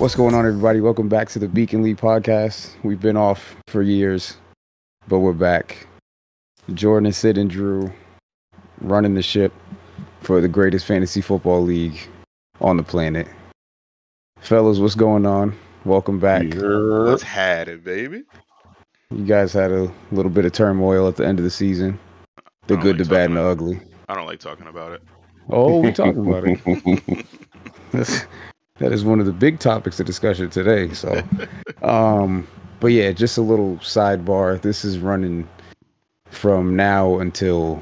What's going on, everybody? Welcome back to the Beacon League podcast. We've been off for years, but we're back. Jordan, Sid, and Drew running the ship for the greatest fantasy football league on the planet. Fellas, what's going on? Welcome back. Let's had it, baby. You guys had a little bit of turmoil at the end of the season. The good, the bad, and the ugly. I don't like talking about it. Oh, we're talking about it. That is one of the big topics of discussion today. So, but yeah, just a little sidebar. This is running from now until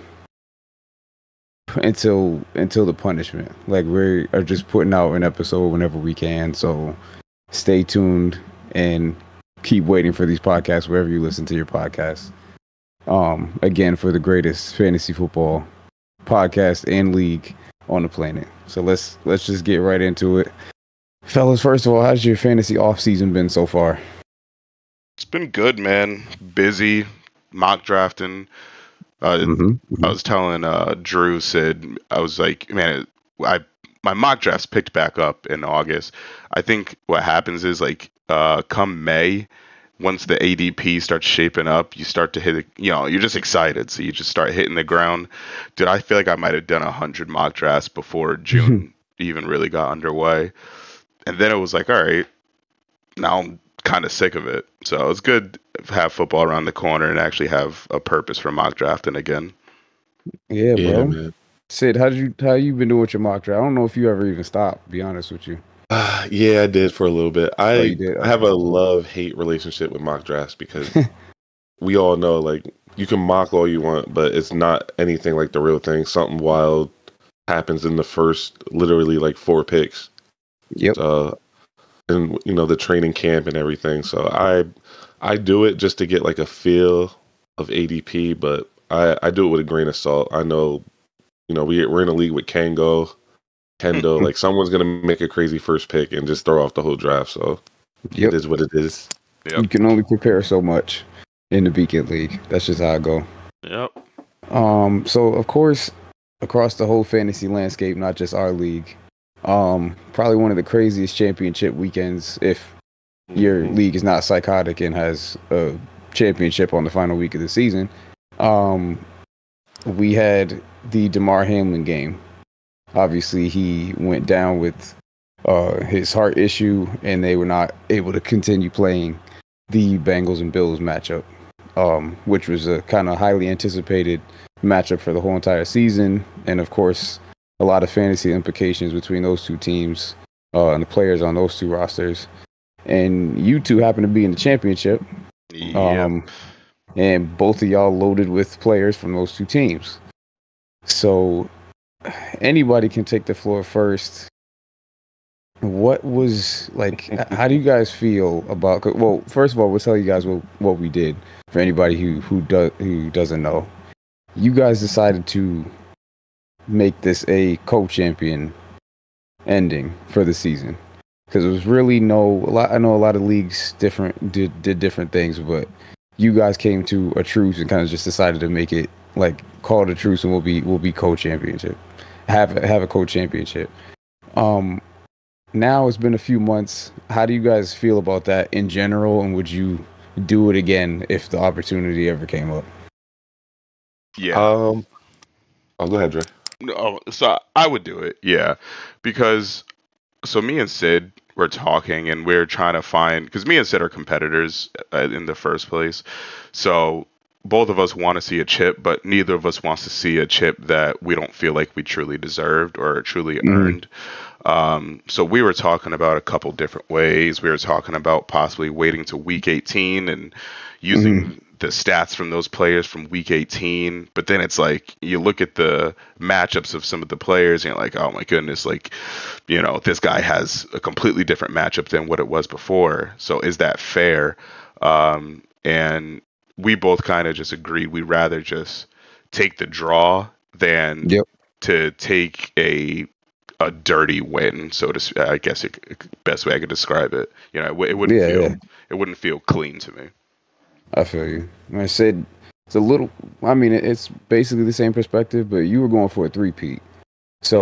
the punishment. Like, we are just putting out an episode whenever we can. So stay tuned and keep waiting for these podcasts wherever you listen to your podcasts. Again, for the greatest fantasy football podcast and league on the planet. So let's just get right into it. Fellas, first of all, how's your fantasy offseason been so far? It's been good, man. Busy, mock drafting. I was telling Drew, Sid, I was like, man, my mock drafts picked back up in August. I think what happens is, like, come May, once the ADP starts shaping up, you start to hit it, you're just excited. So you just start hitting the ground. Dude, I feel like I might have done 100 mock drafts before June even really got underway. And then it was like, all right, now I'm kind of sick of it. So it's good to have football around the corner and actually have a purpose for mock drafting again. Yeah, bro. Man. Sid, how you been doing with your mock draft? I don't know if you ever even stopped, to be honest with you. Yeah, I did for a little bit. I have a love-hate relationship with mock drafts because we all know, like, you can mock all you want, but it's not anything like the real thing. Something wild happens in the first, literally, like, 4 picks. Yep. And the training camp and everything. So I do it just to get like a feel of ADP, but I do it with a grain of salt. I know, we're in a league with Kendo, like someone's gonna make a crazy first pick and just throw off the whole draft. So it is what it is. Yep. You can only prepare so much in the Beacon League. That's just how I go. Yep. So of course, across the whole fantasy landscape, not just our league. Probably one of the craziest championship weekends if your league is not psychotic and has a championship on the final week of the season. We had the Damar Hamlin game. Obviously, he went down with his heart issue, and they were not able to continue playing the Bengals and Bills matchup, which was a kind of highly anticipated matchup for the whole entire season. And of course, a lot of fantasy implications between those two teams and the players on those two rosters. And you two happen to be in the championship. Yep. And both of y'all loaded with players from those two teams. So anybody can take the floor first. What was, like, how do you guys feel about, well, first of all, we'll tell you guys what we did for anybody who doesn't know. You guys decided to make this a co-champion ending for the season, because it was really I know a lot of leagues did different things, but you guys came to a truce and kind of just decided to make it, like, call it a truce, and we'll be co-championship, have a co-championship. Now it's been a few months. How do you guys feel about that in general, and would you do it again if the opportunity ever came up? Yeah. Go ahead, Dre. No, so I would do it, yeah, because me and Sid were talking and we're trying to find, because me and Sid are competitors in the first place, so both of us want to see a chip, but neither of us wants to see a chip that we don't feel like we truly deserved or truly earned. So we were talking about a couple different ways. We were talking about possibly waiting to week 18 and using the stats from those players from week 18, but then it's like you look at the matchups of some of the players and you're like, oh my goodness, like, this guy has a completely different matchup than what it was before. So is that fair? And we both kind of just agreed we'd rather just take the draw than to take a dirty win, so to I guess best way I could describe it. It wouldn't feel clean to me. I feel you. I said it's a little. I mean, it's basically the same perspective, but you were going for a 3-peat. So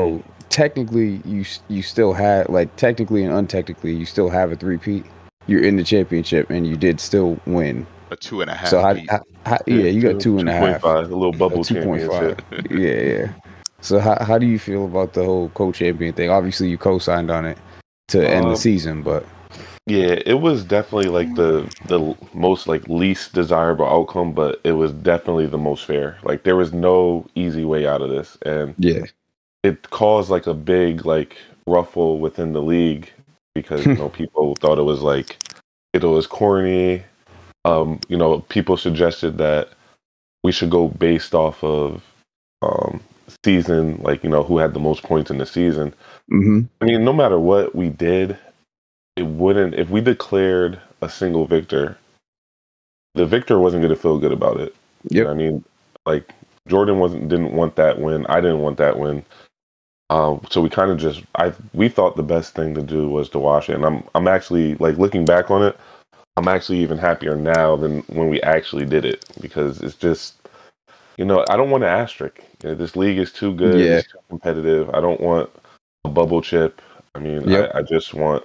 technically you still had, like, technically and untechnically you still have a three-peat. You're in the championship and you did still win. A 2.5. So yeah, you got 2.5, 2.5, a little bubble 2.5. championship. Yeah. So how do you feel about the whole co-champion thing? Obviously, you co-signed on it to end the season, but yeah, it was definitely like the most like least desirable outcome, but it was definitely the most fair. Like there was no easy way out of this, and yeah, it caused like a big like ruffle within the league because people thought it was like it was corny. People suggested that we should go based off of season, like who had the most points in the season. Mm-hmm. I mean, no matter what we did, it wouldn't. If we declared a single victor, the victor wasn't going to feel good about it. Yep. I mean, like Jordan didn't want that win. I didn't want that win. So we kind of we thought the best thing to do was to wash it. And I'm actually like looking back on it, I'm actually even happier now than when we actually did it because it's just, I don't want an asterisk. This league is too good. Yeah. It's too competitive. I don't want a bubble chip. I mean, yep. I just want,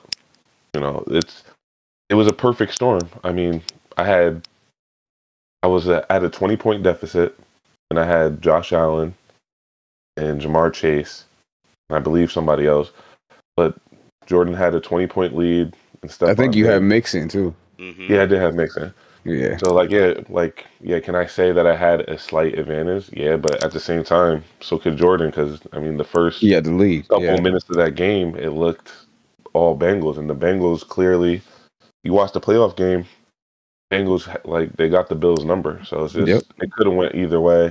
it was a perfect storm. I mean, I was at a 20-point deficit, and I had Josh Allen and Jamar Chase, and I believe somebody else. But Jordan had a 20-point lead and stuff. I think you had Mixon too. Mm-hmm. Yeah, I did have Mixon. Yeah. So can I say that I had a slight advantage? Yeah, but at the same time, so could Jordan because I mean the first the lead couple minutes of that game, it looked all Bengals, and the Bengals clearly. You watch the playoff game, Bengals they got the Bills number, so it's just it could have went either way.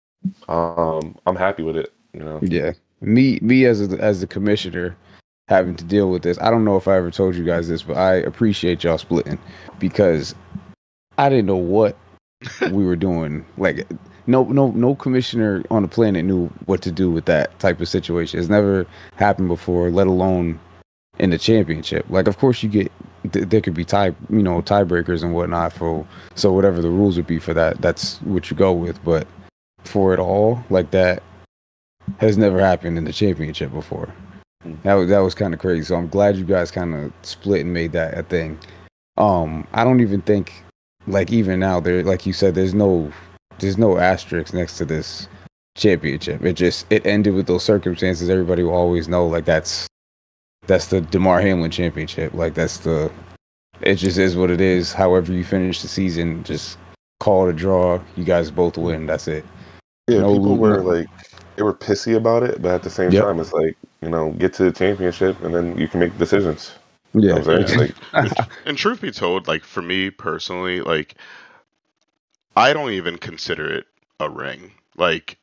I'm happy with it, Yeah, me as the commissioner having to deal with this. I don't know if I ever told you guys this, but I appreciate y'all splitting because I didn't know what we were doing. Like no commissioner on the planet knew what to do with that type of situation. It's never happened before, let alone in the championship. Like, of course you get there could be tiebreakers and whatnot so whatever the rules would be for that, that's what you go with. But for it all, like, that has never happened in the championship before. That was kind of crazy. So I'm glad you guys kind of split and made that a thing. I don't even think, like, even now there, like you said, there's no asterisk next to this championship. It ended with those circumstances. Everybody will always know, like, that's the Damar Hamlin championship. Like, it just is what it is. However you finish the season, just call it a draw. You guys both win. That's it. Yeah, people were they were pissy about it, but at the same time, it's like, get to the championship and then you can make decisions. Yeah. And truth be told, like, for me personally, like, I don't even consider it a ring. Like,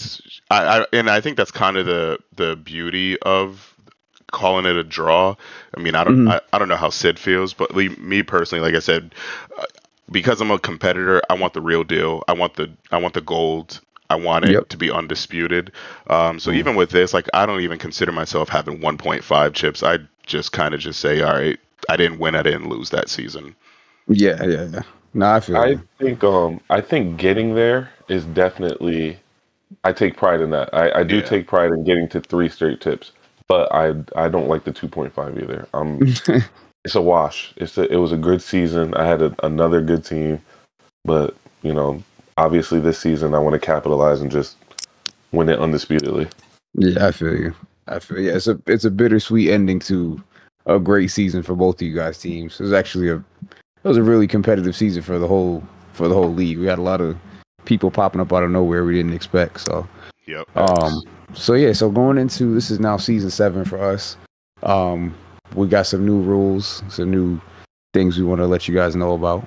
I think that's kind of the beauty of calling it a draw. I mean, I don't know how Sid feels, but me personally, like I said, because I'm a competitor, I want the real deal. I want the gold. I want it to be undisputed. So even with this, like, I don't even consider myself having 1.5 chips. I just kind of just say, all right, I didn't win, I didn't lose that season. Yeah. No, I think getting there is definitely. I take pride in that. I do take pride in getting to 3 straight tips. But I don't like the 2.5 either. It's a wash. It was a good season. I had another good team, but obviously this season I want to capitalize and just win it undisputedly. Yeah, I feel you. Yeah, it's a bittersweet ending to a great season for both of you guys' teams. It was a really competitive season for the whole league. We had a lot of people popping up out of nowhere we didn't expect. So yep. So going into this is now season 7 for us. We got some new rules, some new things we want to let you guys know about.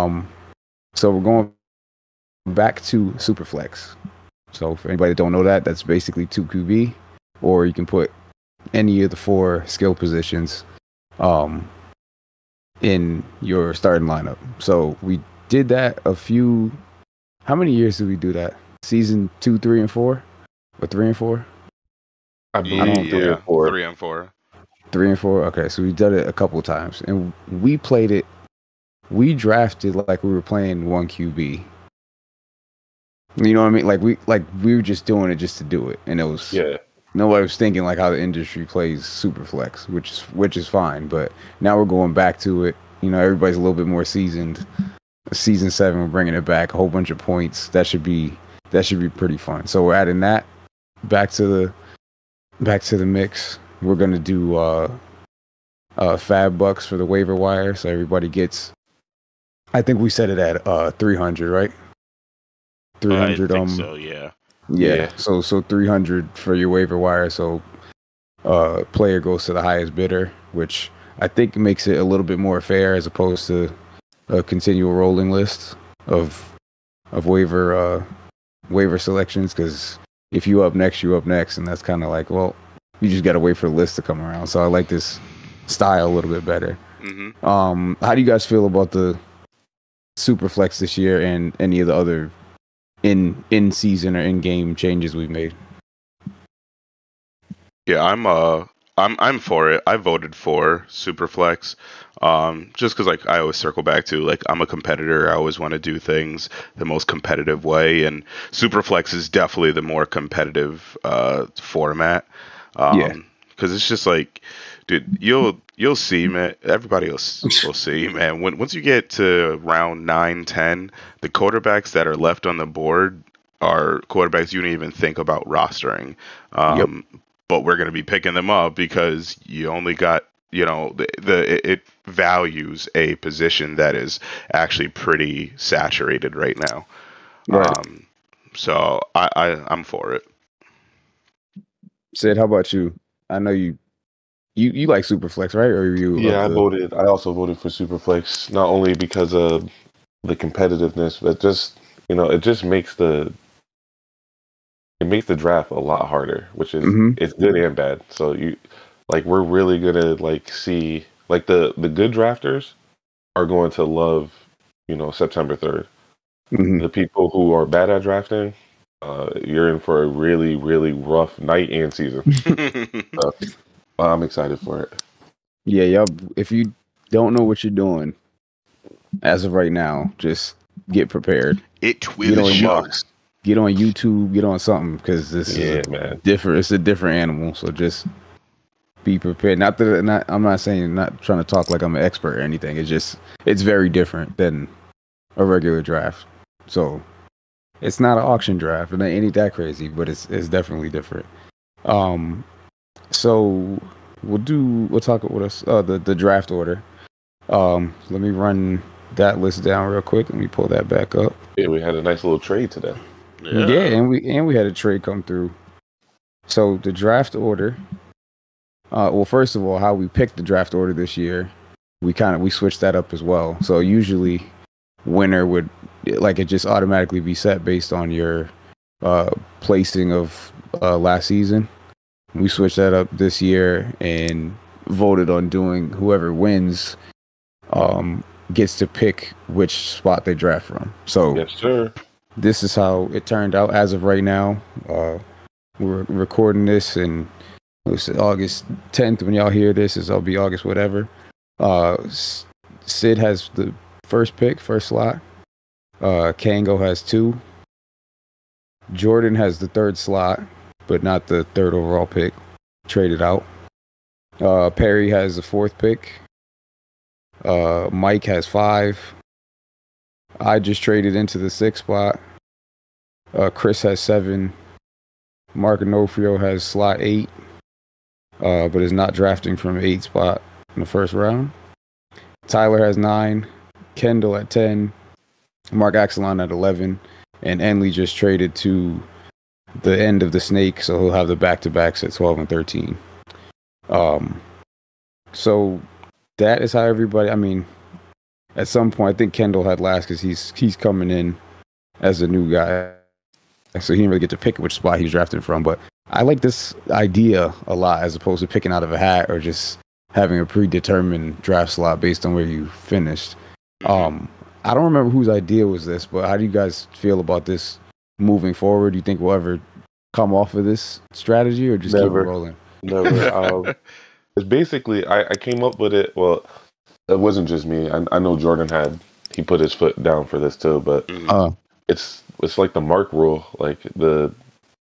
So we're going back to Superflex. So for anybody that don't know that, that's basically 2 QB, or you can put any of the 4 skill positions in your starting lineup. So we did that how many years did we do that? Season 2, 3, and 4? Or 3 and 4? I believe 3 and 4. 3 and 4. 3 and 4. Okay, so we did it a couple times, and we played it. We drafted like we were playing 1 QB. You know what I mean? Like we were just doing it just to do it, and it was nobody was thinking like how the industry plays Superflex, which is fine. But now we're going back to it. You know, everybody's a little bit more seasoned. Season 7, we're bringing it back, a whole bunch of points. That should be pretty fun. So we're adding that back to the mix. We're gonna do fab bucks for the waiver wire, so everybody gets. I think we set it at 300, right? 300. I think so. Yeah. Yeah. So 300 for your waiver wire. So player goes to the highest bidder, which I think makes it a little bit more fair as opposed to a continual rolling list of waiver selections. Because if you up next, and that's kind of like, well, you just got to wait for the list to come around. So I like this style a little bit better. Mm-hmm. How do you guys feel about the Superflex this year and any of the other in season or in game changes we've made? Yeah, I'm for it. I voted for Superflex. Just because like I always circle back to like I'm a competitor. I always want to do things the most competitive way, and Superflex is definitely the more competitive format. Because it's just like, dude, you'll see, man. Everybody else will see, man. Once you get to round 9, 10, the quarterbacks that are left on the board are quarterbacks you don't even think about rostering. But we're gonna be picking them up because you only got, you know, it values a position that is actually pretty saturated right now. Right. So I'm for it. Sid, how about you? I know you like Superflex, right? Or you? Yeah, I also voted for Superflex, not only because of the competitiveness, but just, you know, it just makes the draft a lot harder, which is it's good and bad. So we're really gonna like see like the good drafters are going to love, you know, September 3rd. The people who are bad at drafting, you're in for a really, really rough night and season. So, I'm excited for it. Yeah, y'all. If you don't know what you're doing as of right now, just get prepared. It will show. Get on YouTube. Get on something because this is different. It's a different animal. So just be prepared. I'm not saying, not trying to talk like I'm an expert or anything. It's very different than a regular draft. So it's not an auction draft. It ain't that crazy, but it's definitely different. So we'll talk with us the draft order. Let me run that list down real quick. Let me pull that back up. Yeah, we had a nice little trade today. Yeah, and we had a trade come through. So the draft order. Well, first of all, how we picked the draft order this year, we switched that up as well. So usually, winner would like it just automatically be set based on your placing of last season. We switched that up this year and voted on doing whoever wins gets to pick which spot they draft from. So yes, sir. This is how it turned out as of right now. We're recording this and it's August 10th. When y'all hear this, it'll be August whatever. Sid has the first slot. Kango has 2. Jordan has the 3rd slot, but not the 3rd overall pick. Traded out. Perry has the 4th pick. Mike has 5. I just traded into the 6th spot. Chris has 7. Mark Onofrio has slot 8, but is not drafting from 8th spot in the first round. Tyler has 9. Kendall at 10. Mark Axelon at 11. And Enley just traded to the end of the snake, so he'll have the back-to-backs at 12 and 13. So that is how everybody. I mean, at some point, I think Kendall had last because he's coming in as a new guy, so he didn't really get to pick which spot he was drafted from. But I like this idea a lot as opposed to picking out of a hat or just having a predetermined draft slot based on where you finished. I don't remember whose idea was this, but how do you guys feel about this moving forward? Do you think we'll ever come off of this strategy or just keep it rolling? Never. It's basically, I came up with it. Well, it wasn't just me. I know Jordan he put his foot down for this too, but it's like the Mark rule. Like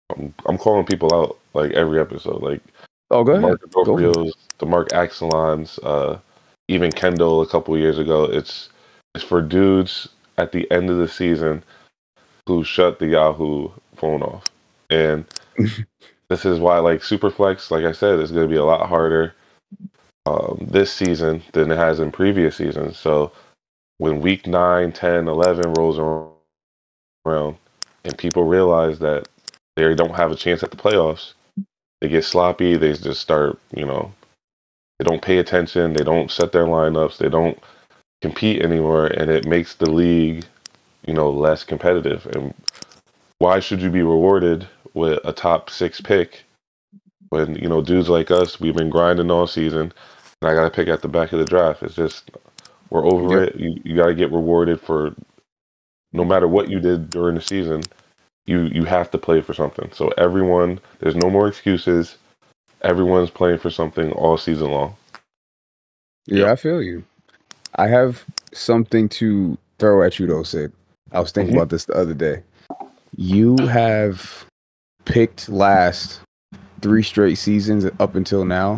I'm calling people out like every episode, like Oh, go Mark ahead. Go for it. D'Onofrio's, the Mark Axelons, even Kendall a couple years ago. It's for dudes at the end of the season who shut the Yahoo phone off, and this is why like Superflex, like I said, is going to be a lot harder this season than it has in previous seasons. So when week 9, 10, 11 rolls around and people realize that they don't have a chance at the playoffs, they get sloppy. They just start, they don't pay attention. They don't set their lineups. They don't compete anymore. And it makes the league, less competitive. And why should you be rewarded with a top 6 pick when, dudes like us, we've been grinding all season and I got to pick at the back of the draft? It's just, we're over it. You got to get rewarded for no matter what you did during the season. You have to play for something. So everyone, there's no more excuses. Everyone's playing for something all season long. Yeah, I feel you. I have something to throw at you though, Sid. I was thinking about this the other day. You have picked last 3 straight seasons up until now.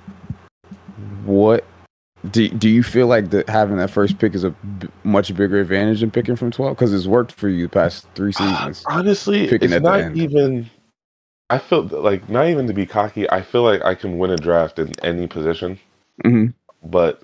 What do you feel like that having that first pick is a much bigger advantage than picking from 12? Because it's worked for you the past 3 seasons. Honestly, picking it's not even. I feel like not even to be cocky. I feel like I can win a draft in any position, but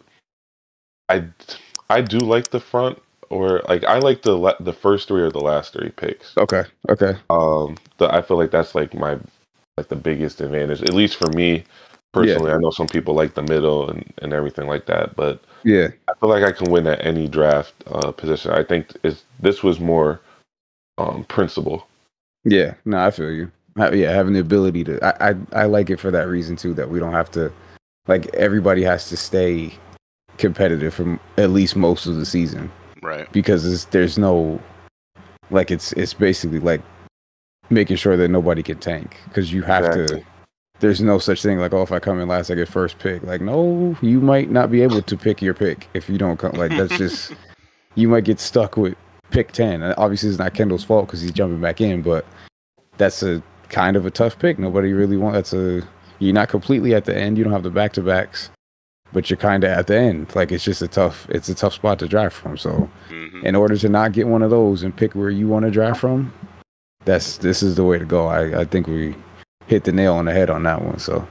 I do like the front, or like I like the first 3 or the last 3 picks. Okay. I feel like that's like the biggest advantage, at least for me personally. I know some people like the middle and everything like that, but yeah, I feel like I can win at any draft position. I think this was more principle. Yeah, no, I feel you. Having the ability to, I like it for that reason too. That we don't have to, like, everybody has to stay competitive for at least most of the season, right? Because there's no, like, it's basically like making sure that nobody can tank, because you have to. There's no such thing like, oh, if I come in last, I get first pick. Like, no, you might not be able to pick your pick if you don't come. Like, that's just, you might get stuck with pick 10. And obviously, it's not Kendall's fault because he's jumping back in, but that's a kind of a tough pick. Nobody really wants. You're not completely at the end. You don't have the back-to-backs, but you're kind of at the end. Like, it's a tough spot to draft from. So, in order to not get one of those and pick where you want to draft from, this is the way to go. I think we hit the nail on the head on that one. So,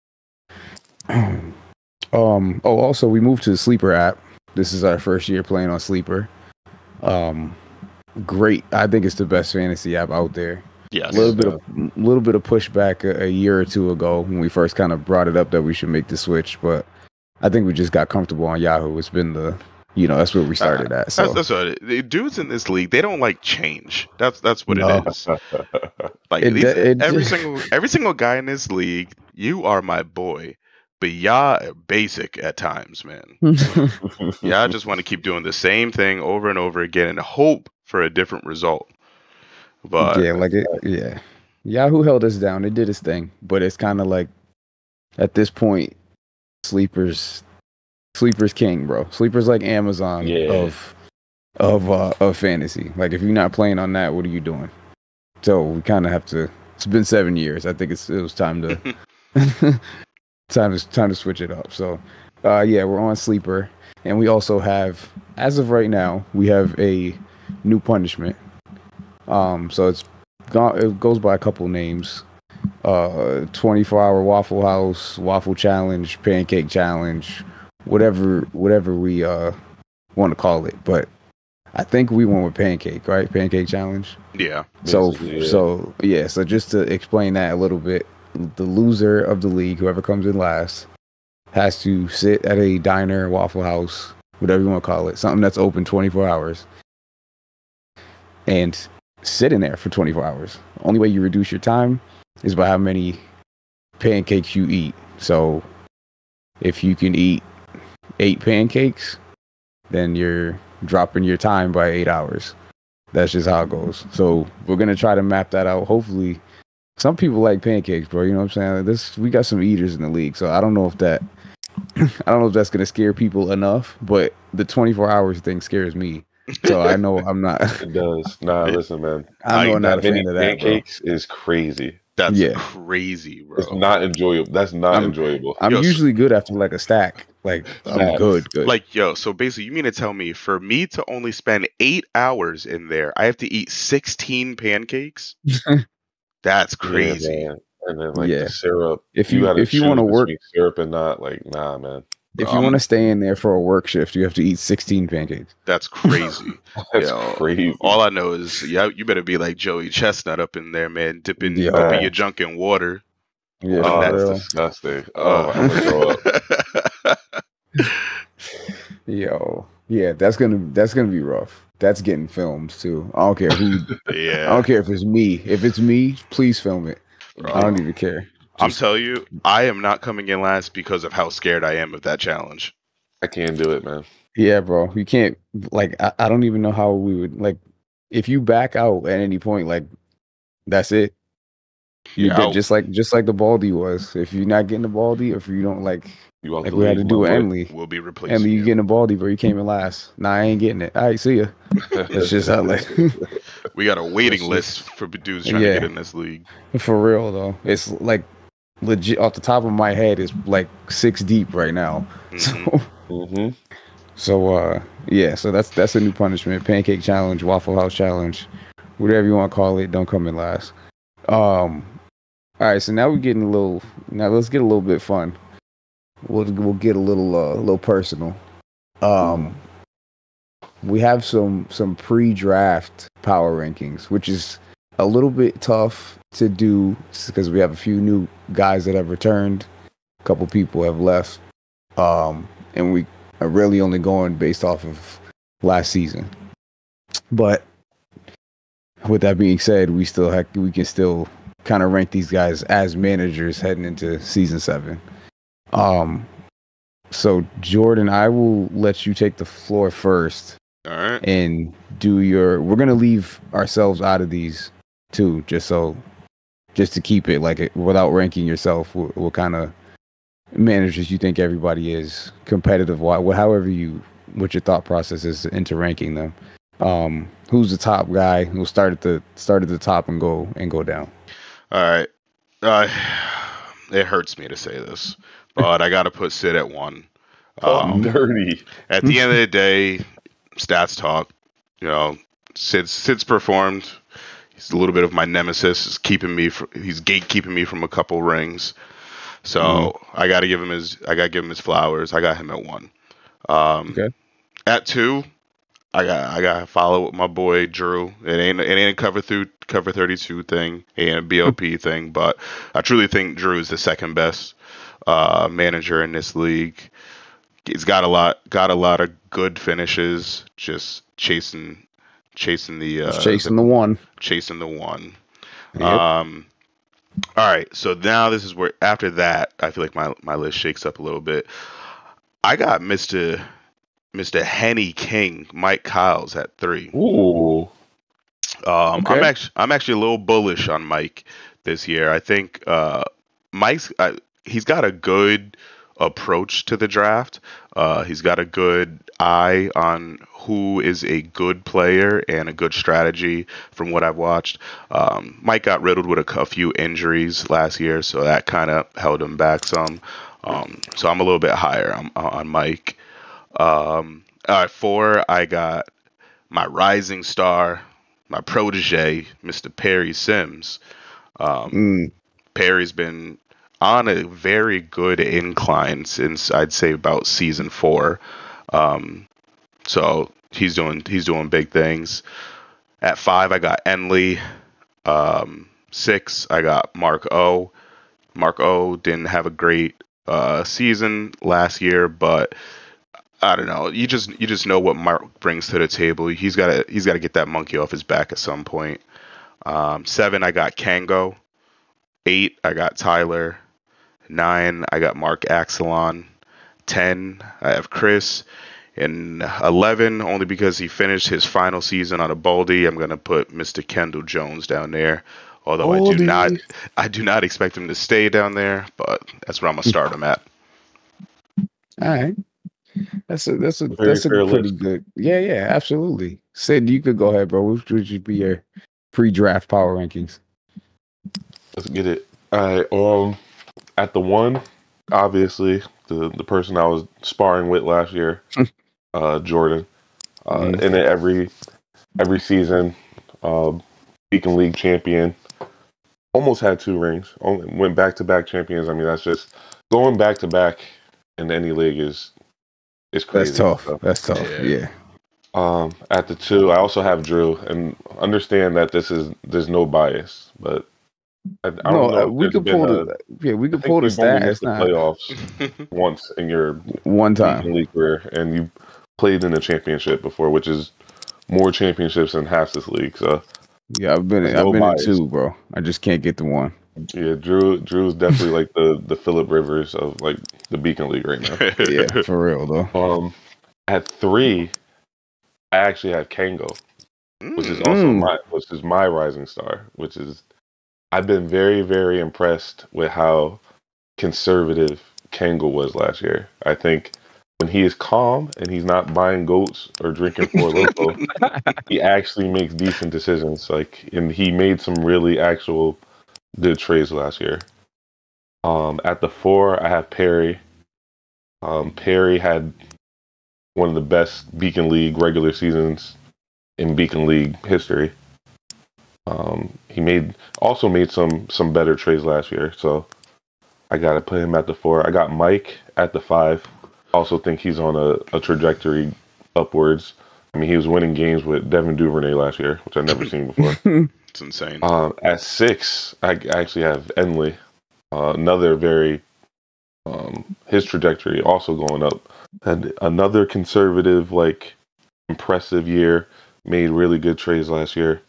also we moved to the Sleeper app. This is our first year playing on Sleeper. Great. I think it's the best fantasy app out there. Yes. A little bit of pushback a year or 2 ago when we first kind of brought it up that we should make the switch, but I think we just got comfortable on Yahoo. It's been that's where we started at. So that's what the dudes in this league, they don't like change. That's what it is. Like every single guy in this league, you are my boy, but y'all are basic at times, man. Y'all just want to keep doing the same thing over and over again and hope for a different result. But Yahoo held us down. It did its thing, but it's kind of like at this point, Sleeper's king, bro. Sleeper's like Amazon of fantasy. Like, if you're not playing on that, what are you doing? So we kind of have to. It's been 7 years. I think it was time to time to switch it up. So we're on Sleeper, and we also have, as of right now, we have a new punishment. So it goes by a couple names. 24-hour Waffle House, Waffle Challenge, Pancake Challenge, whatever we want to call it. But I think we went with Pancake, right? Pancake Challenge. Yeah. So just to explain that a little bit, the loser of the league, whoever comes in last, has to sit at a diner, Waffle House, whatever you want to call it, something that's open 24 hours, and sit in there for 24 hours. The only way you reduce your time is by how many pancakes you eat. So if you can eat 8 pancakes, then you're dropping your time by 8 hours. That's just how it goes. So we're going to try to map that out. Hopefully, some people like pancakes, bro. You know what I'm saying? We got some eaters in the league. So I don't know if that's going to scare people enough, but the 24 hours thing scares me. So I know I'm not. It does. Nah, listen, man. I know I'm not That a many fan of that, bro. pancakes is crazy. That's Yeah, crazy, It's bro. not enjoyable. That's not I'm enjoyable. I'm Yo, usually good after like a stack. Like I'm Facts. good. like, yo, so basically, you mean to tell me for me to only spend 8 hours in there, I have to eat 16 pancakes? That's Yeah, crazy. man. And then like the Yeah. syrup, If you you got to if you want choose to work between syrup and not. Like, nah, man. if Bro, you want to stay in there for a work shift, you have to eat 16 pancakes. that's crazy. That's Yo, crazy. all I know is, yeah, you better be like Joey Chestnut up in there, man, dipping your Yo, Facts. junk in water. yeah, Putting for Oh, that. that's real. disgusting. Oh, I'm gonna Uh, throw up. Yo, yeah, that's gonna be rough. That's getting filmed too. I don't care who. I yeah, don't care if it's me. If it's me, please film it. I bro. don't even care. I'm Just telling you, I am not coming in last because of how scared I am of that challenge. I can't do it, man. yeah, bro. You can't like. I don't even know how we would like. If you back out at any point, like that's it. You're Yeah, dead. Just like the Baldy was. If you're not getting the Baldy, or if you don't You out like the we had to league, my do with boy. Emily. we'll be Emily, replacing you you. getting a Baldy, bro? You came in last. Nah, I ain't getting it. All right, see ya. That's just how like. We got a waiting That's list just for dudes trying to get yeah. in this league. For real though, it's like legit off the top of my head. It's like 6 deep right now. hmm hmm So yeah. So that's a new punishment: pancake challenge, Waffle House challenge, whatever you want to call it. Don't come in last. All right. So now we're getting a little. Now let's get a little bit fun. We'll get a little personal. Um, we have some pre-draft power rankings, which is a little bit tough to do because we have a few new guys that have returned, a couple people have left, and we are really only going based off of last season. But with that being said, we can still kind of rank these guys as managers heading into season 7. So Jordan, I will let you take the floor first All right. and do your. We're gonna leave ourselves out of these too, just to keep it like it without ranking yourself. What kind of managers you think everybody is competitive? However what your thought process is into ranking them. Who's the top guy? We'll start at the top and go down. All right. Uh, it hurts me to say this, but I got to put Sid at 1. Talk Um, dirty. at the end of the day, stats talk. You know, Sid's performed. He's a little bit of my nemesis. He's gatekeeping me from a couple rings. So I got to give him his flowers. I got him at 1. Okay. At 2, I got to follow with my boy Drew. It ain't a cover 32 thing, it ain't a BOP thing, but I truly think Drew is the second best manager in this league. He's got a lot of good finishes, just chasing Just chasing the one. chasing the one. Yep. All right, so now this is where after that I feel like my list shakes up a little bit. I got Mr. Henny King, Mike Kyles at 3. Ooh. Okay. I'm actually a little bullish on Mike this year. I think Mike's he's got a good approach to the draft. He's got a good eye on who is a good player and a good strategy from what I've watched. Mike got riddled with a few injuries last year, so that kind of held him back some. So I'm a little bit higher on Mike. At 4, I got my rising star, my protege, Mr. Perry Sims. Perry's been on a very good incline since I'd say about season 4. So he's doing big things. At 5, I got Enley. 6, I got Mark O. Mark O didn't have a great season last year, but I don't know. You just know what Mark brings to the table. He's got to get that monkey off his back at some point. 7, I got Kango. 8, I got Tyler. 9, I got Mark Axelon. 10, I have Chris. And 11, only because he finished his final season on a Baldy, I'm gonna put Mr. Kendall Jones down there. Although I do not expect him to stay down there, but that's where I'm gonna start him at. All right. That's a Very fair pretty list. good. Yeah, absolutely. Sid, you could go ahead, bro. Which would be your pre-draft power rankings? Let's get it. All right. At the one, obviously the person I was sparring with last year, Jordan. Mhm. In it every season, Beacon League champion. Almost had 2 rings. Only went back to back champions. I mean, that's just going back to back in any league is That's crazy. tough. So, That's tough. Yeah. Yeah. at the 2, I also have Drew, and understand that there's no bias, but I No, don't know if we there's could been pull a. the we I could think pull the you've only stat. missed It's the not playoffs once in your one Beacon time. League career, and you played in a championship before, which is more championships than half this league. So Yeah, I've been there's no in bias. 2, bro. I just can't get the one. Yeah, Drew's definitely like the Phillip Rivers of like the Beacon League right now. Yeah, for real though. At 3, I actually have Kango, which is also my rising star. Which is I've been very very impressed with how conservative Kango was last year. I think when he is calm and he's not buying goats or drinking Four Loko, he actually makes decent decisions. And he made some really actual good trades last year. At the 4, I have Perry. Perry had one of the best Beacon League regular seasons in Beacon League history. He made some better trades last year, so I got to put him at the 4. I got Mike at the 5. Also think he's on a trajectory upwards. I mean, he was winning games with Devin Duvernay last year, which I've never seen before. It's insane. At 6, I actually have Enley. Another very his trajectory also going up. And another conservative, impressive year. Made really good trades last year.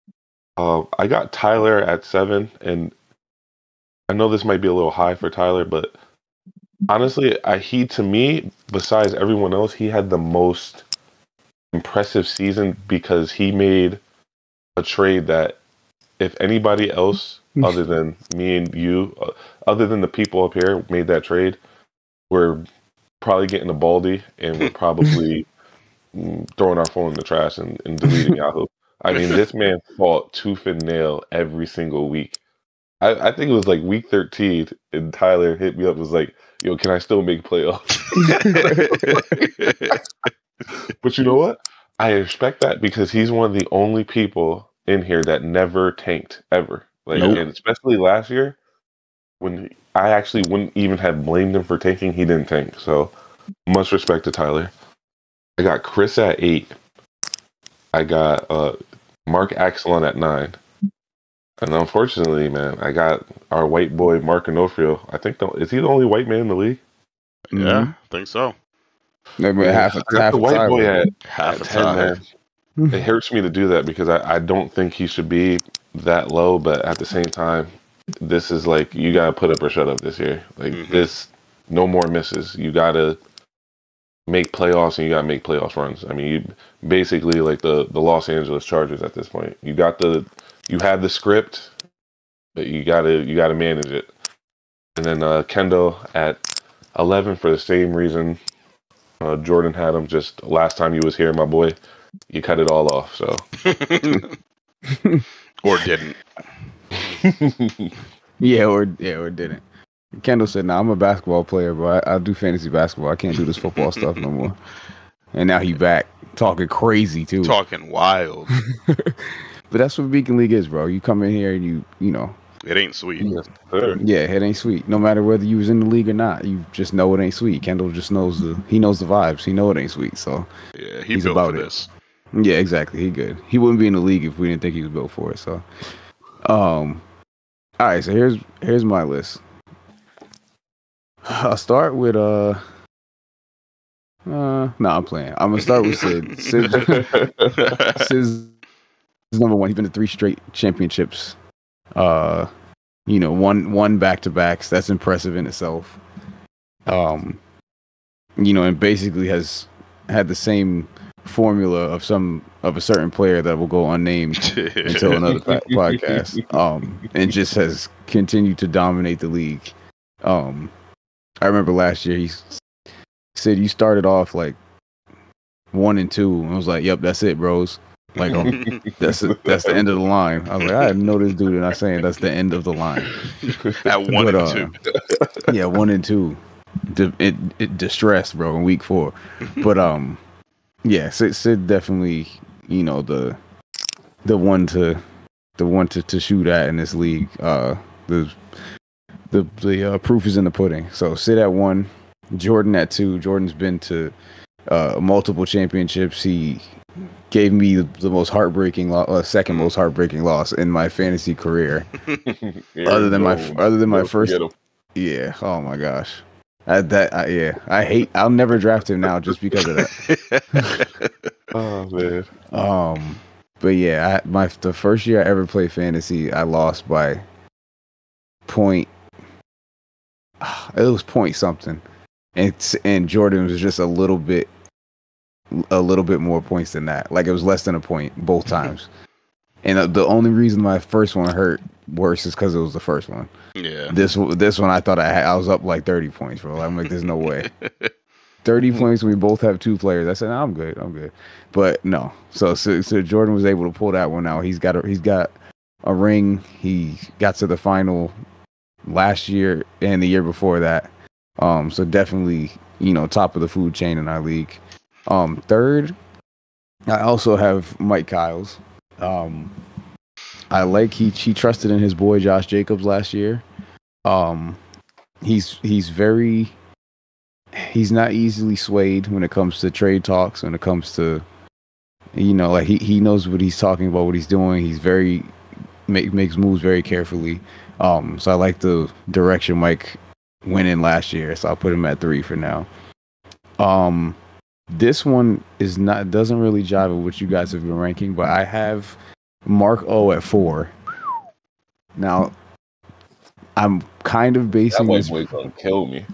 I got Tyler at 7, and I know this might be a little high for Tyler, but honestly, to me, besides everyone else, he had the most impressive season because he made a trade that if anybody else other than me and you, other than the people up here made that trade, we're probably getting a Baldy and we're probably throwing our phone in the trash and deleting Yahoo. I mean, this man fought tooth and nail every single week. I think it was like week 13, and Tyler hit me up and was like, yo, can I still make playoffs? But you know what? I respect that because he's one of the only people in here that never tanked ever. Nope. And especially last year, when I actually wouldn't even have blamed him for tanking, he didn't tank. So much respect to Tyler. I got Chris at 8. I got Mark Axelon at 9. And unfortunately, man, I got our white boy Mark Onofrio. I think is he the only white man in the league? Yeah, I think so. Maybe half the white boy at half a 10, man. It hurts me to do that because I don't think he should be that low, but at the same time, this is like you gotta put up or shut up this year. This, no more misses. You gotta make playoffs and you gotta make playoff runs. I mean, you basically like the Los Angeles Chargers at this point. You have the script, but you gotta manage it. And then Kendall at 11 for the same reason Jordan had him. Just last time you was here, my boy, you cut it all off. So or didn't. or didn't. Kendall said, "Nah, I'm a basketball player, but I do fantasy basketball. I can't do this football stuff no more." And now he back talking crazy too, talking wild. But that's what Beacon League is, bro. You come in here and you know. It ain't sweet. Yeah, it ain't sweet. No matter whether you was in the league or not, you just know it ain't sweet. Kendall just knows the vibes. He know it ain't sweet. So yeah, he's built about for it. This. Yeah, exactly. He good. He wouldn't be in the league if we didn't think he was built for it. So, all right. So here's my list. I'll start with no, I'm playing. I'm gonna start with Sid. Sid's number 1. He's been to 3 straight championships. One back-to-backs. That's impressive in itself. And basically has had the same formula of a certain player that will go unnamed until another podcast. And just has continued to dominate the league. I remember last year Sid Sid, you started off like 1 and 2, and I was like, "Yep, that's it, bros." Like, that's the end of the line. I was like, I know this dude, and I'm saying that's the end of the line. At 1 and 2. Yeah, 1 and 2. It distressed, bro, in week 4. But yeah, Sid definitely, you know, the one to shoot at in this league. The proof is in the pudding. So Sid at 1, Jordan at 2. Jordan's been to multiple championships. He gave me the most heartbreaking second most heartbreaking loss in my fantasy career. other than my first. Yeah. Oh my gosh. I'll never draft him now just because of that. Oh man. But yeah, the first year I ever played fantasy, I lost by point. It was point something, and Jordan was just a little bit more points than that. Like it was less than a point both times. And the only reason my first one hurt worse is because it was the first one. Yeah. This one I thought I was up like 30 points, bro. I'm like, there's no way. 30 points when we both have 2 players. I said, no, I'm good. But no. So Jordan was able to pull that one out. He's got a ring. He got to the final last year and the year before that. So definitely, you know, top of the food chain in our league. Third, I also have Mike Kiles. I like he trusted in his boy Josh Jacobs last year. He's not easily swayed when it comes to trade talks, when it comes to, you know, like he knows what he's talking about, what he's doing. He's makes moves very carefully. So I like the direction Mike went in last year. So I'll put him at 3 for now. This one doesn't really jive with what you guys have been ranking, but I have Mark O at 4. Now, I'm kind of basing this. That gonna kill me.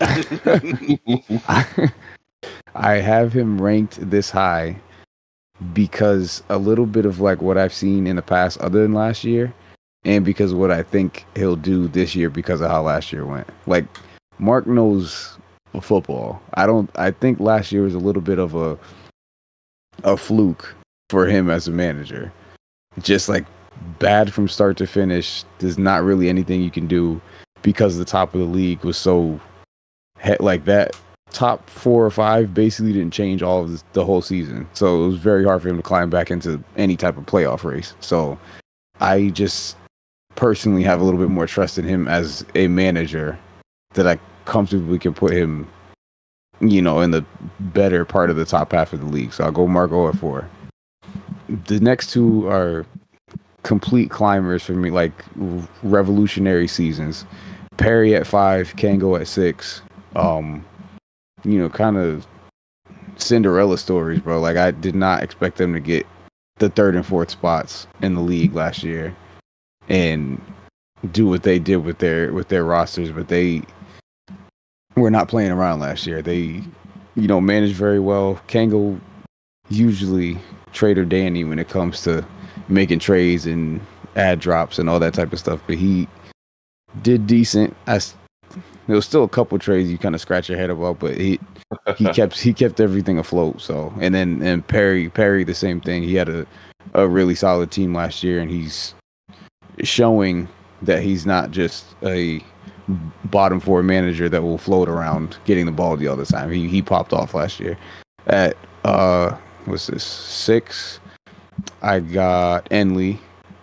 I have him ranked this high because a little bit of like what I've seen in the past, other than last year, and because of what I think he'll do this year because of how last year went. Like Mark knows football. I think last year was a little bit of a fluke for him as a manager. Just like bad from start to finish. There's not really anything you can do because the top of the league was so like that. Top 4 or 5 basically didn't change all of the whole season. So it was very hard for him to climb back into any type of playoff race. So I just personally have a little bit more trust in him as a manager that I comfortably can put him, you know, in the better part of the top half of the league. So I'll go Marco at 4. The next 2 are complete climbers for me, like revolutionary seasons. Perry at 5, Kango at 6. You know, kind of Cinderella stories, bro. Like I did not expect them to get the 3rd and 4th spots in the league last year and do what they did with their rosters, but they were not playing around last year. They, you know, managed very well. Kango usually trader Danny when it comes to making trades and ad drops and all that type of stuff, but he did decent. There was still a couple trades you kind of scratch your head about, but he kept everything afloat. So and Perry the same thing. He had a really solid team last year, and he's showing that he's not just a bottom 4 manager that will float around getting the ball the other time. He popped off last year. At what's this 6? I got Enley.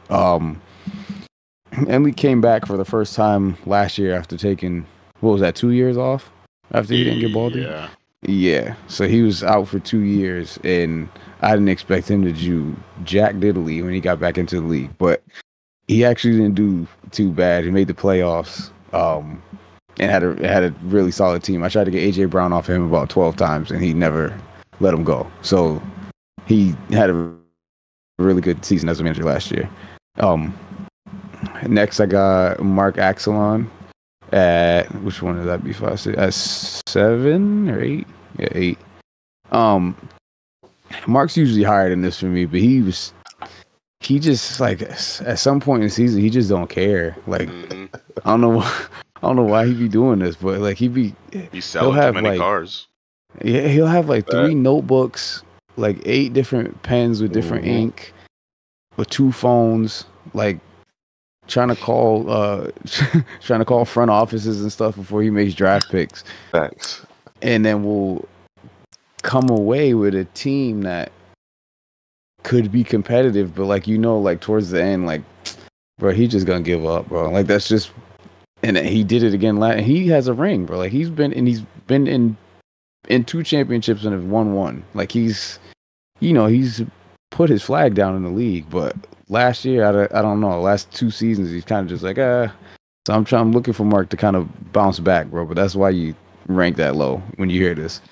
Enley came back for the first time last year after taking, what was that, 2 years off after he didn't get ball? Yeah. So he was out for 2 years, and I didn't expect him to do jack diddly when he got back into the league, but he actually didn't do too bad. He made the playoffs, and had a really solid team. I tried to get AJ Brown off of him about 12 times, and he never let him go. So he had a really good season as a manager last year. Next, I got Mark Axelon at, which one would that be? At 7 or 8? Yeah, 8. Mark's usually higher than this for me, but he just like at some point in the season he just don't care. Like I don't know why he be doing this, but like he's selling too many cars. Yeah, he'll have like 3 notebooks, like 8 different pens with different ink, with 2 phones, like trying to call front offices and stuff before he makes draft picks. Thanks. And then we'll come away with a team that could be competitive, but like like towards the end, like, bro, he just gonna give up, bro. Like that's just, and he did it again last. He has a ring, bro. Like he's been in 2 championships and have won 1. Like he's put his flag down in the league, but last year I don't know. Last 2 seasons he's kind of just like So I'm looking for Mark to kind of bounce back, bro. But that's why you rank that low when you hear this.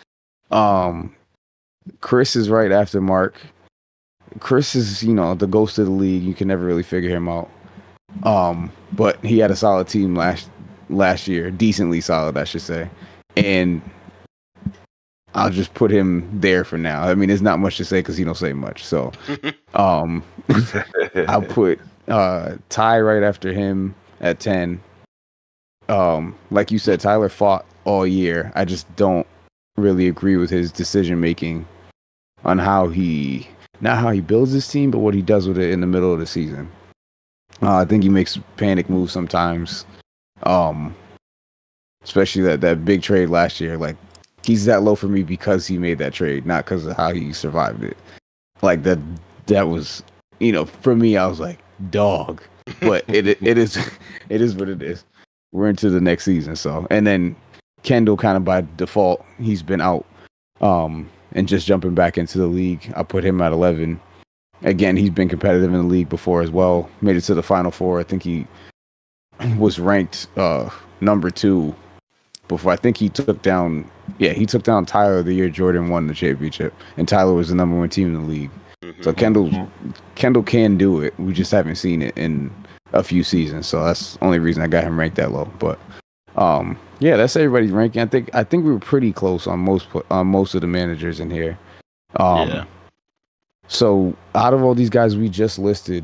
Chris is right after Mark. Chris is, the ghost of the league. You can never really figure him out. But he had a solid team last year, decently solid, I should say. And I'll just put him there for now. I mean, there's not much to say because he don't say much. So, I'll put Ty right after him at 10. Like you said, Tyler fought all year. I just don't really agree with his decision making on not how he builds his team, but what he does with it in the middle of the season. I think he makes panic moves sometimes. Especially that big trade last year. Like, he's that low for me because he made that trade, not because of how he survived it. Like that was, for me, I was like, dog. But it is what it is. We're into the next season, so. And then Kendall, kind of by default, he's been out. And just jumping back into the league, I put him at 11. Again, he's been competitive in the league before as well. Made it to the Final Four. I think he was ranked number 2 before. I think he took down Tyler the year Jordan won the championship, and Tyler was the number 1 team in the league. So Kendall can do it. We just haven't seen it in a few seasons. So that's the only reason I got him ranked that low. But yeah, that's everybody's ranking. I think we were pretty close on most of the managers in here. Yeah. So out of all these guys we just listed,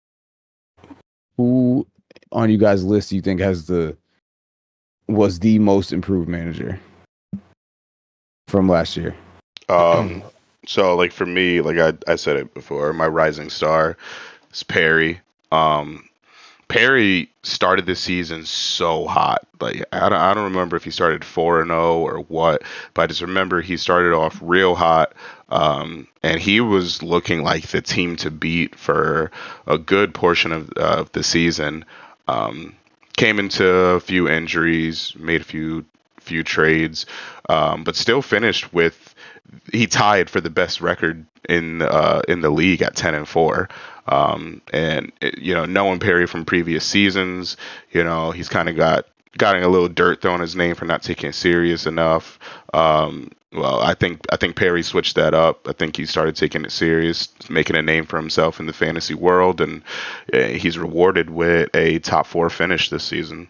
who on you guys' list do you think was the most improved manager from last year? So like for me, like I said it before, my rising star is Perry. Perry started the season so hot. Like I don't remember if he started 4-0 or what, but I just remember he started off real hot. And he was looking like the team to beat for a good portion of the season. Came into a few injuries, made a few trades, but still finished with. He tied for the best record in the league at 10-4. And knowing Perry from previous seasons, he's kind of gotten a little dirt thrown his name for not taking it serious enough. Well, I think Perry switched that up. I think he started taking it serious, making a name for himself in the fantasy world, and he's rewarded with a top 4 finish this season.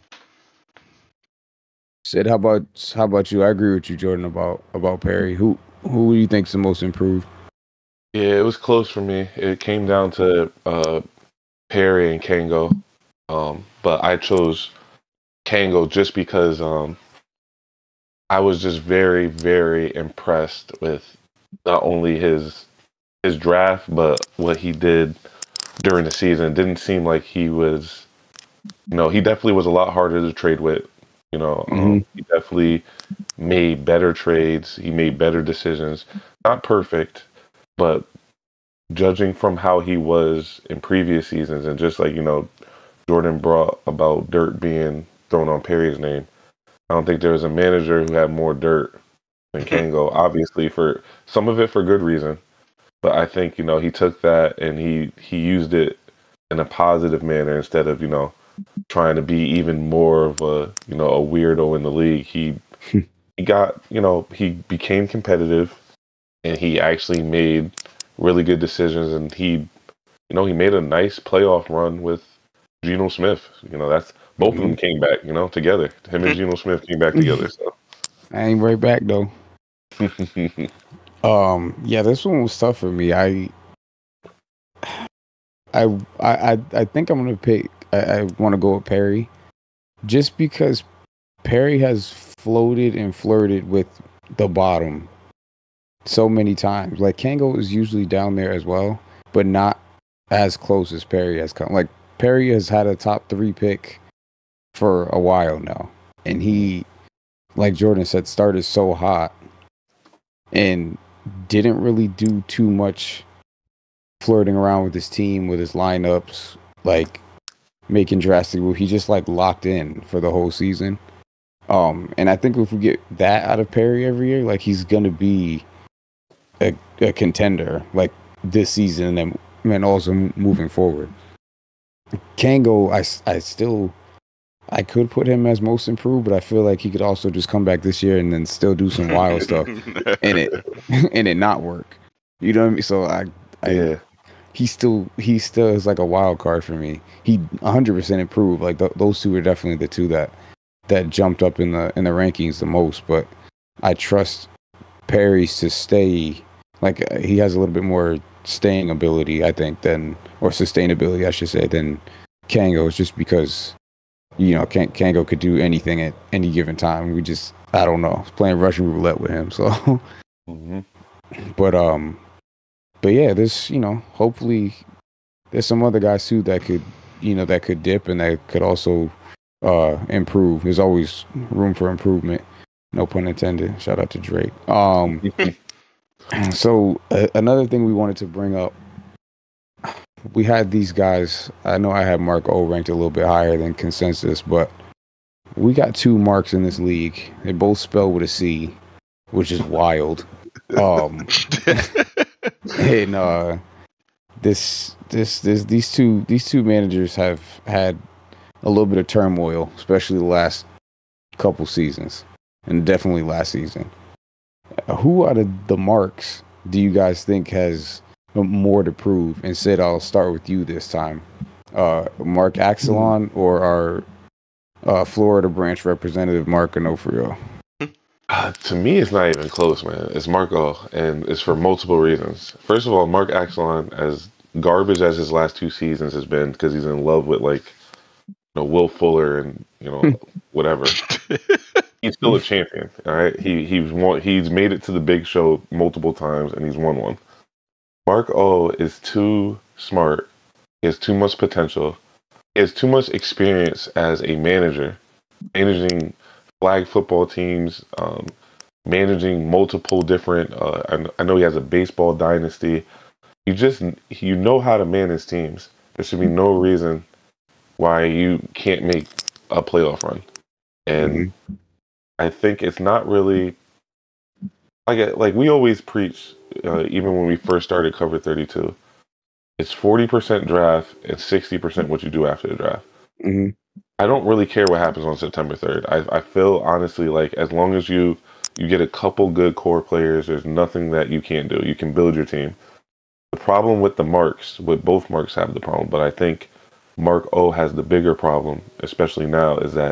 Sid, how about you? I agree with you, Jordan, about Perry. Who do you think's the most improved? Yeah, it was close for me. It came down to Perry and Kango, but I chose Kango just because I was just very, very impressed with not only his draft, but what he did during the season. It didn't seem like he was, he definitely was a lot harder to trade with. He definitely made better trades. He made better decisions. Not perfect, but judging from how he was in previous seasons, and just like, Jordan brought about dirt being thrown on Perry's name, I don't think there was a manager who had more dirt than Kango, obviously, for some of it for good reason. But I think, he took that and he used it in a positive manner instead of, trying to be even more of a, a weirdo in the league. He got, he became competitive, and he actually made really good decisions, and he made a nice playoff run with Geno Smith. That's both of them came back, together. Him and Geno Smith came back together. So I ain't right back though. Yeah, this one was tough for me. I think I'm gonna pick. I want to go with Perry, just because Perry has floated and flirted with the bottom so many times. Like Kango is usually down there as well, but not as close as Perry has come. Like Perry has had a top 3 pick for a while now, and he, like Jordan said, started so hot and didn't really do too much flirting around with his team, with his lineups, like making drastic moves. He just like locked in for the whole season. And I think if we get that out of Perry every year, like he's gonna be a contender like this season and also moving forward. Kango, I could put him as most improved, but I feel like he could also just come back this year and then still do some wild stuff and it not work. You know what I mean? So Yeah. he still is like a wild card for me. He 100% improved. Like those two are definitely the two that jumped up in the rankings the most. But I trust Perry's to stay. Like he has a little bit more staying ability, I think, or sustainability, I should say, than Kango. It's just because Kango could do anything at any given time. I don't know, playing Russian roulette with him. So, Mm-hmm. but yeah, there's hopefully there's some other guys too that could dip and that could also improve. There's always room for improvement. No pun intended. Shout out to Drake. So another thing we wanted to bring up, we had these guys. I know I had Mark O ranked a little bit higher than consensus, but we got 2 Marks in this league. They both spell with a C, which is wild. And these two managers have had a little bit of turmoil, especially the last couple seasons, and definitely last season. Who out of the Marks do you guys think has more to prove? And Sid, I'll start with you this time. Mark Axelon or our Florida branch representative Mark Onofrio? To me, it's not even close, man. It's Marco, and it's for multiple reasons. First of all, Mark Axelon, as garbage as his last 2 seasons has been, because he's in love with Will Fuller and whatever. He's still a champion, all right. He's made it to the big show multiple times, and he's won one. Mark O is too smart. He has too much potential. He has too much experience as a manager, managing flag football teams, managing multiple different. I know he has a baseball dynasty. You know how to manage teams. There should be no reason why you can't make a playoff run. And I think it's not really like we always preach, even when we first started Cover 32. It's 40% draft and 60% what you do after the draft. Mm-hmm. I don't really care what happens on September 3rd. I feel honestly like as long as you get a couple good core players, there's nothing that you can't do. You can build your team. The problem with both Marks have the problem, but I think Mark O has the bigger problem, especially now, is that,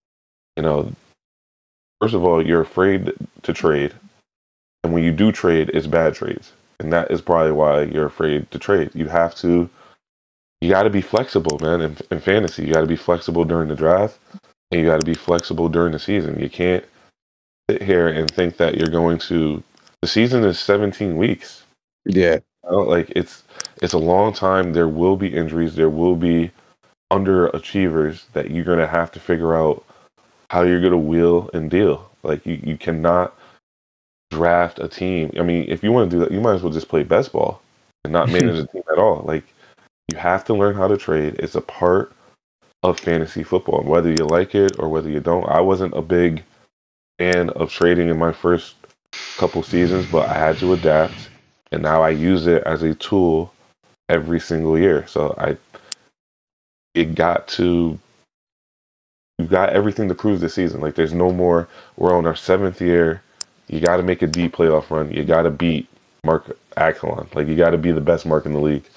first of all, you're afraid to trade. And when you do trade, it's bad trades. And that is probably why you're afraid to trade. You got to be flexible, man, in fantasy. You got to be flexible during the draft, and you got to be flexible during the season. You can't sit here and think that the season is 17 weeks. Yeah. It's a long time. There will be injuries. There will be underachievers that you're going to have to figure out how you're going to wheel and deal. Like you cannot draft a team. I mean, if you want to do that, you might as well just play best ball and not manage a team at all. Like you have to learn how to trade. It's a part of fantasy football, whether you like it or whether you don't. I wasn't a big fan of trading in my first couple seasons, but I had to adapt. And now I use it as a tool every single year. So you've got everything to prove this season. Like there's no more, we're on our 7th year. You got to make a deep playoff run. You got to beat Mark Axelon. Like you got to be the best Mark in the league.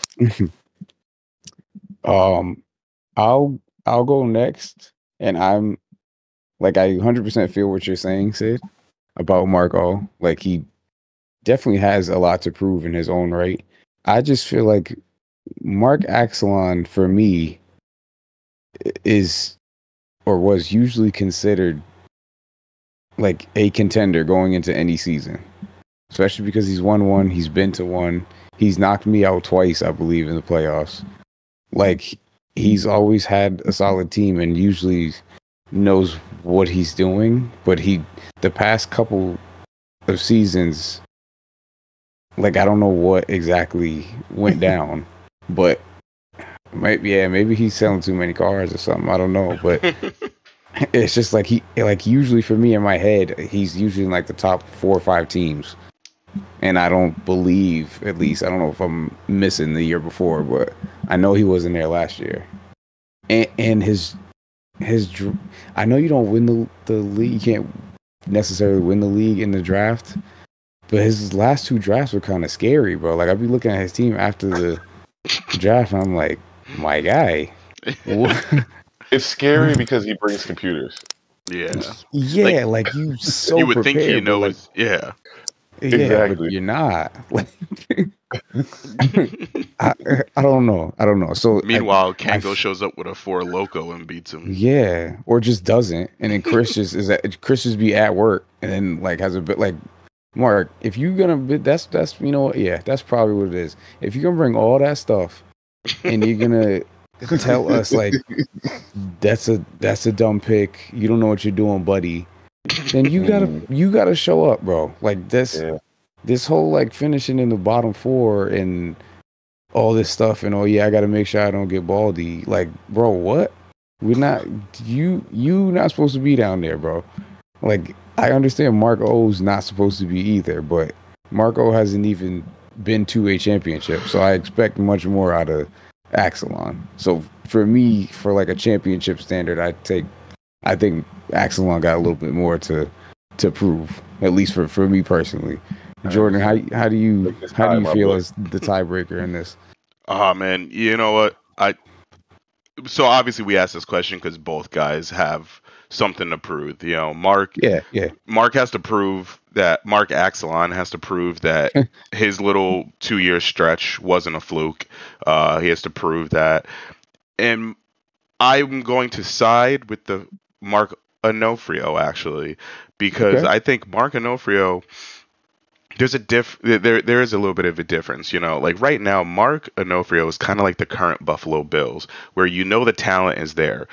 I'll go next. And I'm like, I 100% feel what you're saying, Sid, about Mark O. Like he definitely has a lot to prove in his own right. I just feel like Mark Axelon, for me, is or was usually considered like a contender going into any season, especially because he's won one, he's been to one, he's knocked me out twice, I believe, in the playoffs. Like he's always had a solid team and usually knows what he's doing, but the past couple of seasons, like I don't know what exactly went down, but maybe he's selling too many cars or something. I don't know, but it's just like usually for me in my head, he's usually in like the top 4 or 5 teams, and I don't believe, at least I don't know if I'm missing the year before, but I know he wasn't there last year, and his I know you don't win the league, you can't necessarily win the league in the draft, but his last 2 drafts were kind of scary, bro. Like I'd be looking at his team after the draft, and I'm like, my guy. It's scary because he brings computers. Yeah. Yeah, like you so you would prepared, think you know like, yeah. Yeah, Exactly. but you're not. Like, I don't know. I don't know. So meanwhile, Kango shows up with a 4 Loco and beats him. Yeah, or just doesn't, and then Chris just be at work, and then like has a bit like, Mark, if you're gonna be, that's you know, yeah, that's probably what it is. If you're gonna bring all that stuff and you're gonna tell us like that's a dumb pick, you don't know what you're doing, buddy, then you gotta show up, bro. Like this whole like finishing in the bottom 4 and all this stuff, and I gotta make sure I don't get baldy. Like, bro, what? We're not you not supposed to be down there, bro. Like, I understand Mark O's not supposed to be either, but Mark O hasn't even been to a championship, so I expect much more out of Axelon. So for me, for like a championship standard, I think Axelon got a little bit more to prove, at least for me personally. Jordan, how do you feel as the tiebreaker in this? Man, you know what? So obviously we asked this question because both guys have something to prove. You know, Mark has to prove that Mark Axelon has to prove that his little 2-year stretch wasn't a fluke. He has to prove that, and I'm going to side with the Mark Onofrio actually, because I think Mark Onofrio, there's there is a little bit of a difference, you know. Like right now, Mark Onofrio is kind of like the current Buffalo Bills, where the talent is there.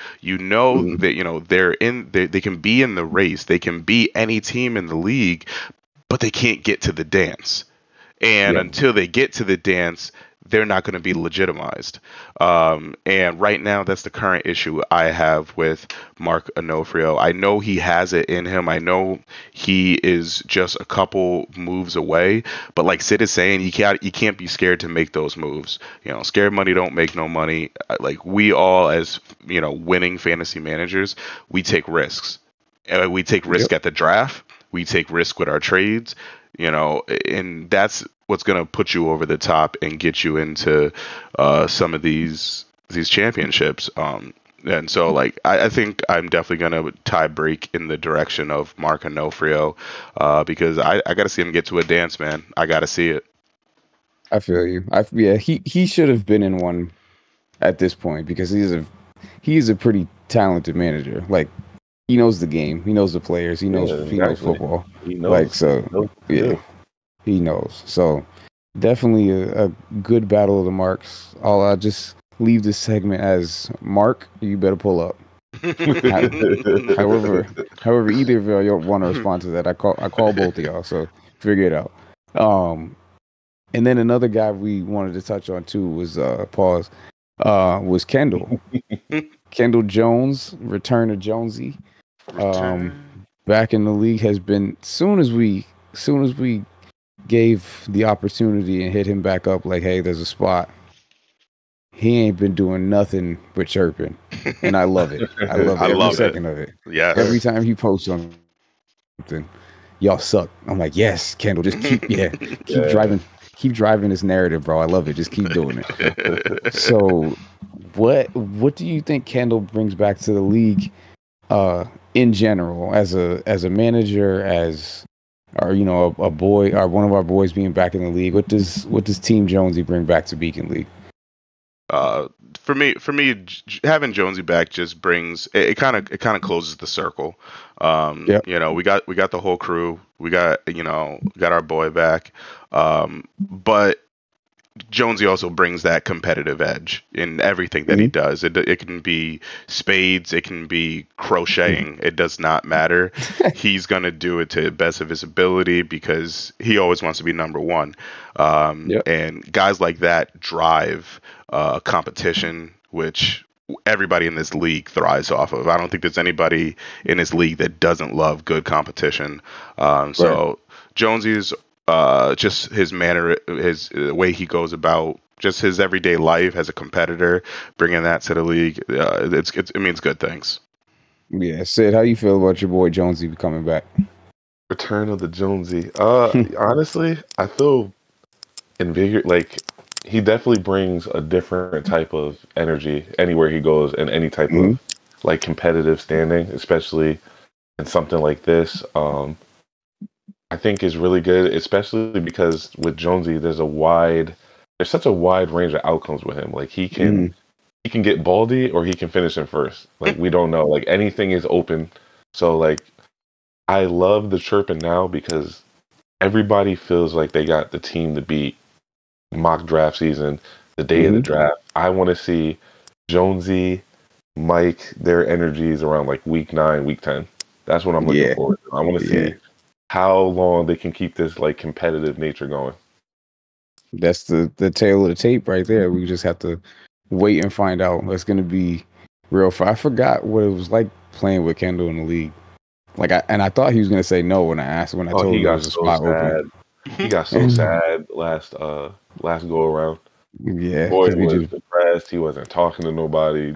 That they can be in the race, they can be any team in the league, but they can't get to the dance. And until they get to the dance, they're not going to be legitimized. And right now, that's the current issue I have with Mark Onofrio. I know he has it in him. I know he is just a couple moves away. But like Sid is saying, you can't be scared to make those moves. You know, scared money don't make no money. Like we all, as winning fantasy managers, we take risks. We take risk at the draft. We take risk with our trades. And that's what's going to put you over the top and get you into some of these championships. And so, like, I think I'm definitely going to tie break in the direction of Mark Onofrio because I got to see him get to a dance, man. I got to see it. I feel you. He should have been in one at this point because he is a pretty talented manager. Like, he knows the game. He knows the players. He knows football. He knows. Like, so, he knows. So, definitely a good battle of the marks. I'll just leave this segment as Mark, you better pull up. However, either of y'all want to respond to that, I call both of y'all. So, figure it out. And then another guy we wanted to touch on too was was Kendall. Kendall Jones, return of Jonesy. Back in the league has been soon as we gave the opportunity and hit him back up like, hey, there's a spot. He ain't been doing nothing but chirping, and I love it. I love every second of it. Yeah. Every time he posts something, y'all suck. I'm like, yes, Kendall, just keep driving this narrative, bro. I love it. Just keep doing it. So, what do you think Kendall brings back to the league? In general, as a manager, or a boy, or one of our boys being back in the league, what does Team Jonesy bring back to Beacon League? For me, having Jonesy back just brings it. Kind of closes the circle. Yep. You know, we got the whole crew. We got got our boy back. But Jonesy also brings that competitive edge in everything that he does. It can be spades, it can be crocheting. It does not matter. He's gonna do it to the best of his ability because he always wants to be number one. Yep. And guys like that drive competition, which everybody in this league thrives off of. I don't think there's anybody in this league that doesn't love good competition. So Jonesy's just his manner, his way he goes about, just his everyday life as a competitor, bringing that to the league. It means good things. Yeah, Sid, how you feel about your boy Jonesy coming back? Return of the Jonesy. Honestly, I feel invigorated. Like, he definitely brings a different type of energy anywhere he goes, and any type of like competitive standing, especially in something like this. I think is really good, especially because with Jonesy, there's such a wide range of outcomes with him. Like, he can get baldy or he can finish in first. Like, we don't know. Like, anything is open. So, like, I love the chirping now because everybody feels like they got the team to beat mock draft season, the day of the draft. I want to see Jonesy, Mike, their energies around like week 9, week 10. That's what I'm looking forward to. I want to see how long they can keep this like competitive nature going. That's the tail of the tape right there. We just have to wait and find out. It's going to be real fun. I forgot what it was like playing with Kendall in the league. Like, I thought he was going to say no when I told him there was a spot open. He got so sad last go around. Yeah, boy was depressed. He wasn't talking to nobody.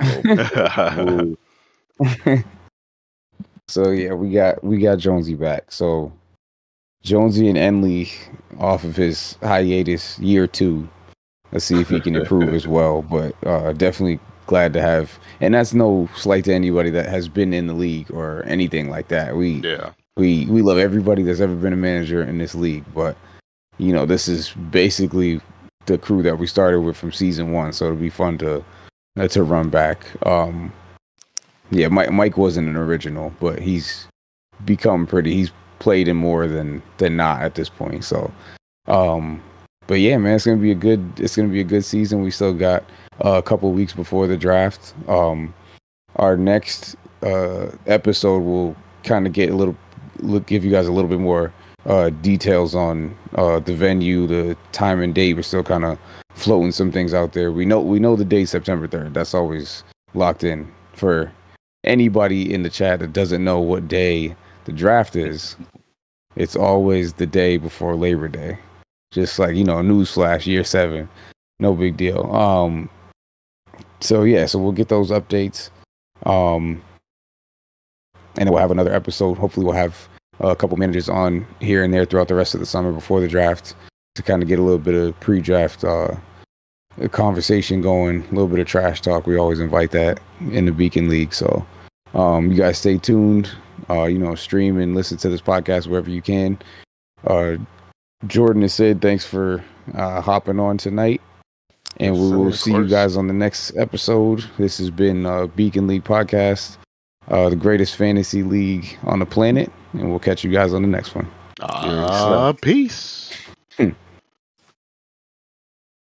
So yeah, we got Jonesy back. So Jonesy and Enley off of his hiatus year 2. Let's see if he can improve as well. But definitely glad to have, and that's no slight to anybody that has been in the league or anything like that. We love everybody that's ever been a manager in this league, but this is basically the crew that we started with from season 1. So it'll be fun to run back. Yeah, Mike wasn't an original, but he's become he's played in more than not at this point. So, but yeah, man, it's gonna be a good season. We still got a couple of weeks before the draft. Our next episode will kind of give you guys a little bit more details on the venue, the time and date. We're still kind of floating some things out there. We know the date, September 3rd. That's always locked in. For anybody in the chat that doesn't know what day the draft is, it's always the day before Labor Day. Just like, newsflash, year 7, no big deal. So we'll get those updates. And then we'll have another episode. Hopefully we'll have a couple managers on here and there throughout the rest of the summer before the draft to kind of get a little bit of pre-draft conversation going, a little bit of trash talk. We always invite that in the Beacon League. So you guys stay tuned, stream and listen to this podcast wherever you can. Jordan has said thanks for hopping on tonight. And we will see you guys on the next episode. This has been Beacon League Podcast, the greatest fantasy league on the planet. And we'll catch you guys on the next one. Peace.